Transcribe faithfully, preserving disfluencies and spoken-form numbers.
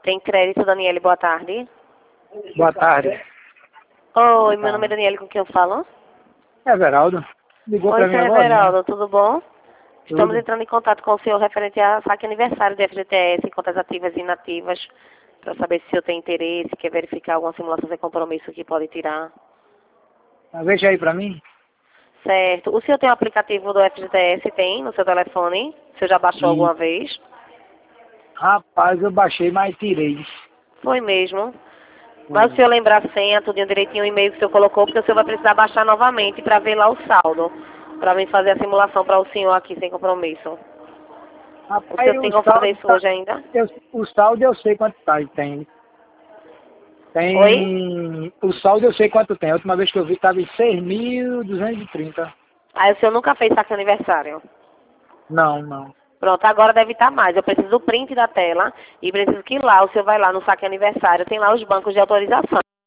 Tem crédito, Daniele, boa tarde. Boa tarde. Oi, meu nome é Daniele, com quem eu falo? É Everaldo. Ligou Oi, pra mim senhor agora? Everaldo, tudo bom? Estamos Tudo. entrando em contato com o senhor referente a saque aniversário do F G T S, contas ativas e inativas, para saber se o senhor tem interesse, quer verificar alguma simulação de compromisso que pode tirar. Ah, Veja aí pra mim. Certo. O senhor tem o aplicativo do F G T S, tem, no seu telefone? O senhor já baixou E, alguma vez? rapaz, eu baixei, mas tirei. Foi mesmo. Mas o Foi. senhor lembrar a senha, tudinho direitinho, o e-mail que o senhor colocou, porque o senhor vai precisar baixar novamente para ver lá o saldo, para vir fazer a simulação para o senhor aqui, sem compromisso. O senhor Rapaz, tem o como fazer saldo isso tá. hoje ainda? Eu, o saldo eu sei quanto tá, tem. Oi? Tem. O saldo eu sei quanto tem. A última vez que eu vi tava em seis mil duzentos e trinta. Aí o senhor nunca fez saque aniversário? Não, não. Pronto, agora deve estar mais. Eu preciso do print da tela e preciso que lá, o senhor vai lá no saque aniversário, tem lá os bancos de autorização.